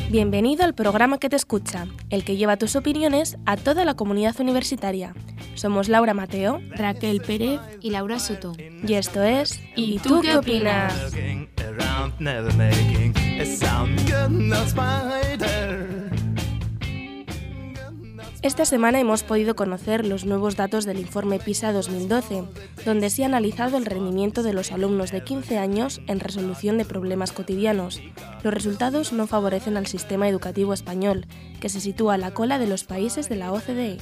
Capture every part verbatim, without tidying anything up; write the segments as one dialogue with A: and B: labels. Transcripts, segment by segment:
A: Bienvenido al programa que te escucha, el que lleva tus opiniones a toda la comunidad universitaria. Somos Laura Mateo,
B: Raquel Pérez y Laura Soto.
A: Y esto es ¿Y tú qué opinas? Esta semana hemos podido conocer los nuevos datos del informe PISA dos mil doce, donde se ha analizado el rendimiento de los alumnos de quince años en resolución de problemas cotidianos. Los resultados no favorecen al sistema educativo español, que se sitúa a la cola de los países de la O C D E.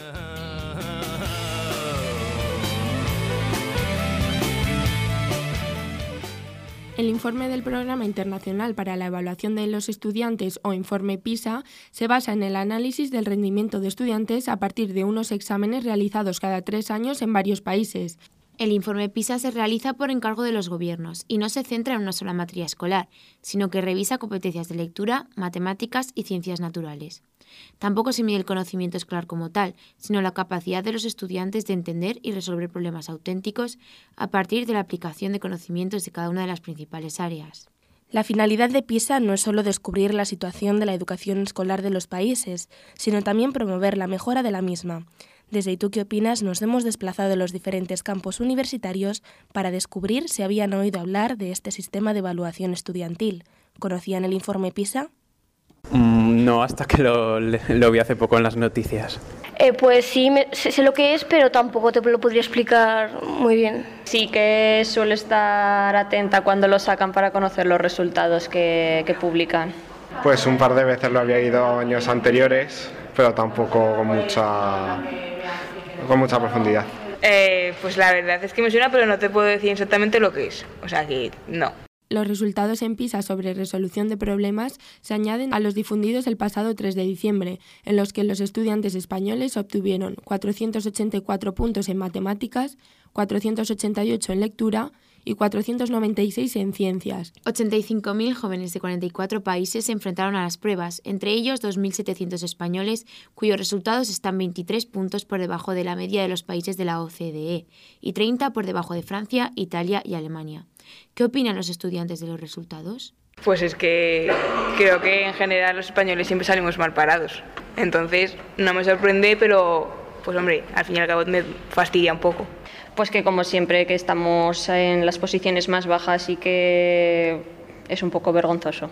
B: El informe del Programa Internacional para la Evaluación de los Estudiantes, o informe PISA, se basa en el análisis del rendimiento de estudiantes a partir de unos exámenes realizados cada tres años en varios países.
C: El informe PISA se realiza por encargo de los gobiernos y no se centra en una sola materia escolar, sino que revisa competencias de lectura, matemáticas y ciencias naturales. Tampoco se mide el conocimiento escolar como tal, sino la capacidad de los estudiantes de entender y resolver problemas auténticos a partir de la aplicación de conocimientos de cada una de las principales áreas.
A: La finalidad de PISA no es solo descubrir la situación de la educación escolar de los países, sino también promover la mejora de la misma. Desde ¿Y tú qué opinas? Nos hemos desplazado a los diferentes campus universitarios para descubrir si habían oído hablar de este sistema de evaluación estudiantil. ¿Conocían el informe PISA?
D: Mm, no, hasta que lo, lo vi hace poco en las noticias.
E: Eh, pues sí, me, sé, sé lo que es, pero tampoco te lo podría explicar muy bien.
F: Sí que suelo estar atenta cuando lo sacan para conocer los resultados que, que publican.
G: Pues un par de veces lo había ido años anteriores, pero tampoco con mucha, con mucha profundidad.
H: Eh, pues la verdad es que me suena, pero no te puedo decir exactamente lo que es. O sea que no.
B: Los resultados en PISA sobre resolución de problemas se añaden a los difundidos el pasado tres de diciembre, en los que los estudiantes españoles obtuvieron cuatrocientos ochenta y cuatro puntos en matemáticas, cuatrocientos ochenta y ocho en lectura y cuatrocientos noventa y seis en ciencias.
C: ochenta y cinco mil jóvenes de cuarenta y cuatro países se enfrentaron a las pruebas, entre ellos dos mil setecientos españoles, cuyos resultados están veintitrés puntos por debajo de la media de los países de la O C D E y treinta por debajo de Francia, Italia y Alemania. ¿Qué opinan los estudiantes de los resultados?
H: Pues es que creo que en general los españoles siempre salimos mal parados. Entonces no me sorprende, pero pues hombre, al fin y al cabo me fastidia un poco.
F: Pues que como siempre que estamos en las posiciones más bajas y que es un poco vergonzoso.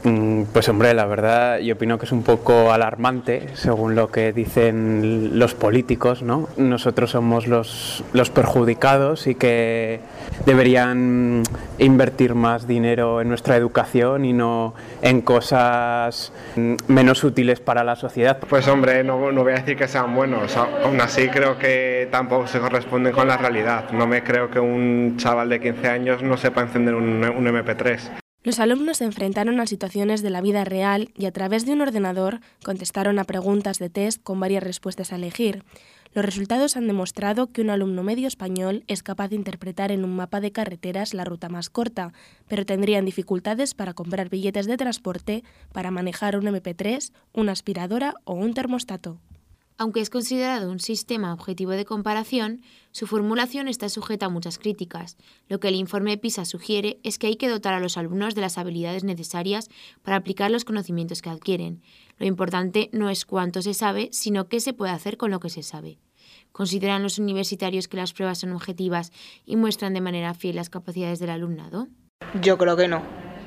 D: Pues hombre, la verdad yo opino que es un poco alarmante según lo que dicen los políticos, ¿no? Nosotros somos los, los perjudicados y que deberían invertir más dinero en nuestra educación y no en cosas menos útiles para la sociedad.
G: Pues hombre, no, no voy a decir que sean buenos, aún así creo que tampoco se corresponden con la realidad. No me creo que un chaval de quince años no sepa encender un, un eme pe tres.
A: Los alumnos se enfrentaron a situaciones de la vida real y a través de un ordenador contestaron a preguntas de test con varias respuestas a elegir. Los resultados han demostrado que un alumno medio español es capaz de interpretar en un mapa de carreteras la ruta más corta, pero tendrían dificultades para comprar billetes de transporte, para manejar un eme pe tres, una aspiradora o un termostato.
C: Aunque es considerado un sistema objetivo de comparación, su formulación está sujeta a muchas críticas. Lo que el informe PISA sugiere es que hay que dotar a los alumnos de las habilidades necesarias para aplicar los conocimientos que adquieren. Lo importante no es cuánto se sabe, sino qué se puede hacer con lo que se sabe. ¿Consideran los universitarios que las pruebas son objetivas y muestran de manera fiel las capacidades del alumnado?
H: Yo creo que no,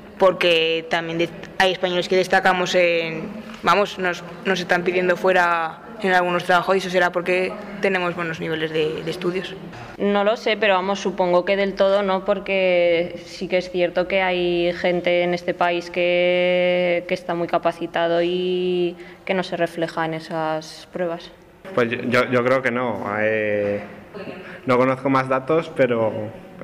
H: porque también hay españoles que destacamos en... Vamos, nos, nos están pidiendo fuera en algunos trabajos y eso será porque tenemos buenos niveles de, de estudios.
F: No lo sé, pero vamos, supongo que del todo no, porque sí que es cierto que hay gente en este país que, que está muy capacitado y que no se refleja en esas pruebas.
G: Pues yo, yo creo que no. Eh, no conozco más datos, pero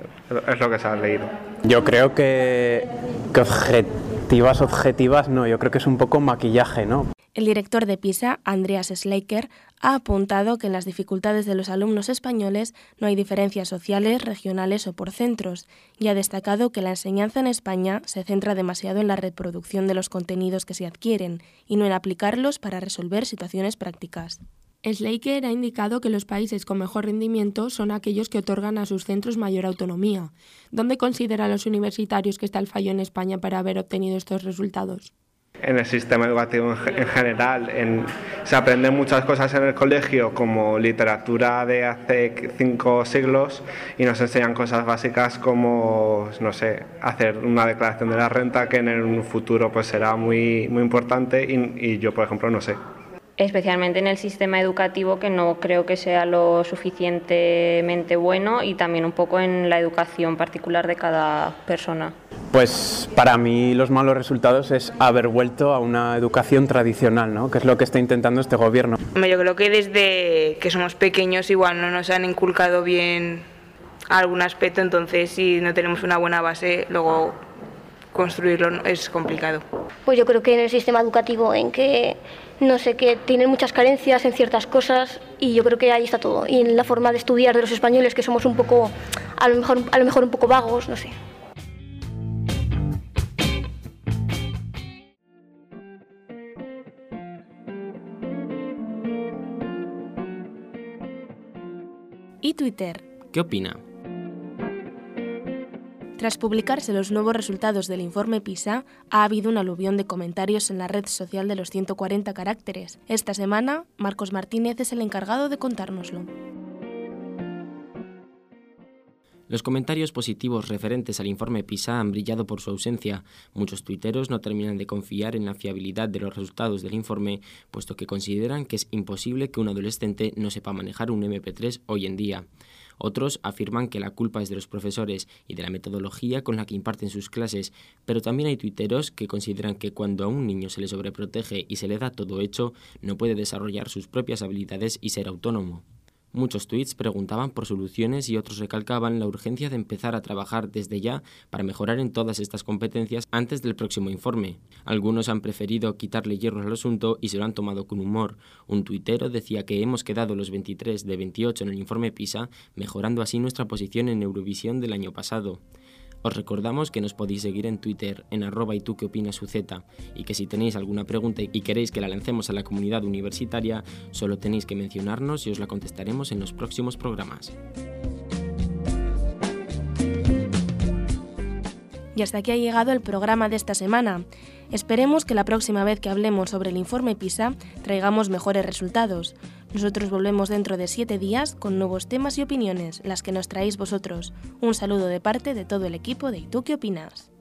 G: es lo que se ha leído.
D: Yo creo que, que objetivas, objetivas no, yo creo que es un poco maquillaje, ¿no?
A: El director de PISA, Andreas Schleicher, ha apuntado que en las dificultades de los alumnos españoles no hay diferencias sociales, regionales o por centros, y ha destacado que la enseñanza en España se centra demasiado en la reproducción de los contenidos que se adquieren y no en aplicarlos para resolver situaciones prácticas.
B: Schleicher ha indicado que los países con mejor rendimiento son aquellos que otorgan a sus centros mayor autonomía. ¿Dónde consideran los universitarios que está el fallo en España para haber obtenido estos resultados?
G: En el sistema educativo en general, en, se aprenden muchas cosas en el colegio como literatura de hace cinco siglos y nos enseñan cosas básicas como, no sé, hacer una declaración de la renta que en un futuro pues será muy, muy importante y, y yo, por ejemplo, no sé.
F: Especialmente en el sistema educativo, que no creo que sea lo suficientemente bueno, y también un poco en la educación particular de cada persona.
D: Pues para mí los malos resultados es haber vuelto a una educación tradicional, ¿no? Que es lo que está intentando este gobierno.
H: Yo creo que desde que somos pequeños igual no nos han inculcado bien algún aspecto, entonces si no tenemos una buena base, luego construirlo es complicado.
E: Pues yo creo que en el sistema educativo, en que no sé, que tienen muchas carencias en ciertas cosas, y yo creo que ahí está todo. Y en la forma de estudiar de los españoles, que somos un poco, a lo mejor, a lo mejor un poco vagos, no sé.
A: ¿Y Twitter?
I: ¿Qué opina?
A: Tras publicarse los nuevos resultados del informe PISA, ha habido un aluvión de comentarios en la red social de los ciento cuarenta caracteres. Esta semana, Marcos Martínez es el encargado de contárnoslo.
I: Los comentarios positivos referentes al informe PISA han brillado por su ausencia. Muchos tuiteros no terminan de confiar en la fiabilidad de los resultados del informe, puesto que consideran que es imposible que un adolescente no sepa manejar un eme pe tres hoy en día. Otros afirman que la culpa es de los profesores y de la metodología con la que imparten sus clases, pero también hay tuiteros que consideran que cuando a un niño se le sobreprotege y se le da todo hecho, no puede desarrollar sus propias habilidades y ser autónomo. Muchos tuits preguntaban por soluciones y otros recalcaban la urgencia de empezar a trabajar desde ya para mejorar en todas estas competencias antes del próximo informe. Algunos han preferido quitarle hierro al asunto y se lo han tomado con humor. Un tuitero decía que hemos quedado los veintitrés de veintiocho en el informe PISA, mejorando así nuestra posición en Eurovisión del año pasado. Os recordamos que nos podéis seguir en Twitter en arroba y tú qué opinas uz, y que si tenéis alguna pregunta y queréis que la lancemos a la comunidad universitaria, solo tenéis que mencionarnos y os la contestaremos en los próximos programas.
A: Y hasta aquí ha llegado el programa de esta semana. Esperemos que la próxima vez que hablemos sobre el informe PISA traigamos mejores resultados. Nosotros volvemos dentro de siete días con nuevos temas y opiniones, las que nos traéis vosotros. Un saludo de parte de todo el equipo de ¿Y tú qué opinas?